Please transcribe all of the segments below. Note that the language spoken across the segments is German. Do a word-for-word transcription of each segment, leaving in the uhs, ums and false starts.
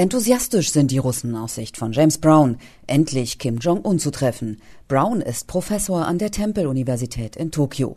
Enthusiastisch sind die Russen aus Sicht von James Brown, endlich Kim Jong-un zu treffen. Brown ist Professor an der Temple-Universität in Tokio.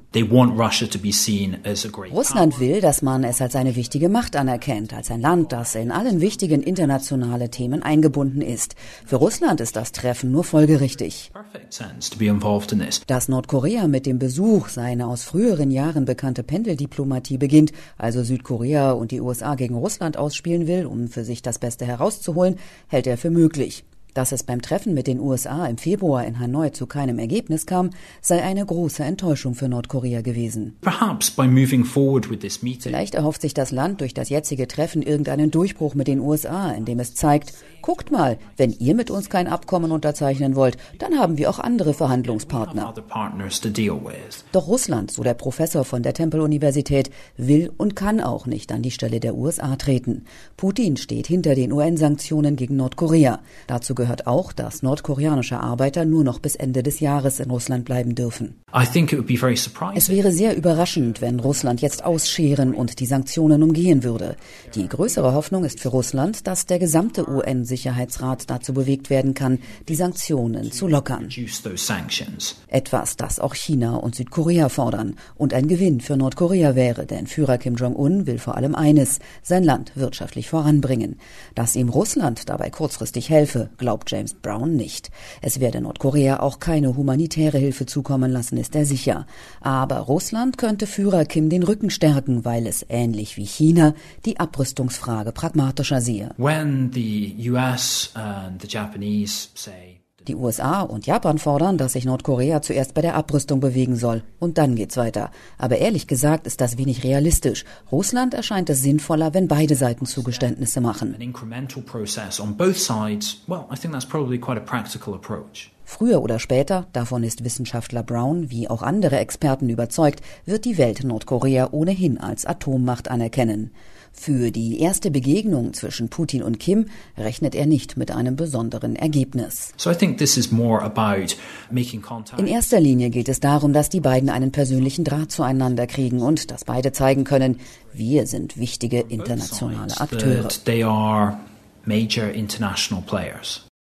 Russland will, dass man es als eine wichtige Macht anerkennt, als ein Land, das in allen wichtigen internationalen Themen eingebunden ist. Für Russland ist das Treffen nur folgerichtig. Dass Nordkorea mit dem Besuch seine aus früheren Jahren bekannte Pendeldiplomatie beginnt, also Südkorea und die U S A gegen Russland ausspielen will, um für sich das Beste herauszuholen, hält er für möglich. Dass es beim Treffen mit den U S A im Februar in Hanoi zu keinem Ergebnis kam, sei eine große Enttäuschung für Nordkorea gewesen. Vielleicht erhofft sich das Land durch das jetzige Treffen irgendeinen Durchbruch mit den U S A, indem es zeigt, guckt mal, wenn ihr mit uns kein Abkommen unterzeichnen wollt, dann haben wir auch andere Verhandlungspartner. Doch Russland, so der Professor von der Temple-Universität, will und kann auch nicht an die Stelle der U S A treten. Putin steht hinter den U N-Sanktionen gegen Nordkorea. Dazu gehört gehört auch, dass nordkoreanische Arbeiter nur noch bis Ende des Jahres in Russland bleiben dürfen. Es wäre sehr überraschend, wenn Russland jetzt ausscheren und die Sanktionen umgehen würde. Die größere Hoffnung ist für Russland, dass der gesamte U N-Sicherheitsrat dazu bewegt werden kann, die Sanktionen zu lockern. Etwas, das auch China und Südkorea fordern und ein Gewinn für Nordkorea wäre, denn Führer Kim Jong-un will vor allem eines, sein Land wirtschaftlich voranbringen. Dass ihm Russland dabei kurzfristig helfe, glaubt James Brown nicht. Es werde Nordkorea auch keine humanitäre Hilfe zukommen lassen, ist er sicher. Aber Russland könnte Führer Kim den Rücken stärken, weil es, ähnlich wie China, die Abrüstungsfrage pragmatischer sehe. When the U S and the Japanese say Die U S A und Japan fordern, dass sich Nordkorea zuerst bei der Abrüstung bewegen soll. Und dann geht's weiter. Aber ehrlich gesagt ist das wenig realistisch. Russland erscheint es sinnvoller, wenn beide Seiten Zugeständnisse machen. Früher oder später, davon ist Wissenschaftler Brown wie auch andere Experten überzeugt, wird die Welt Nordkorea ohnehin als Atommacht anerkennen. Für die erste Begegnung zwischen Putin und Kim rechnet er nicht mit einem besonderen Ergebnis. In erster Linie geht es darum, dass die beiden einen persönlichen Draht zueinander kriegen und dass beide zeigen können, wir sind wichtige internationale Akteure.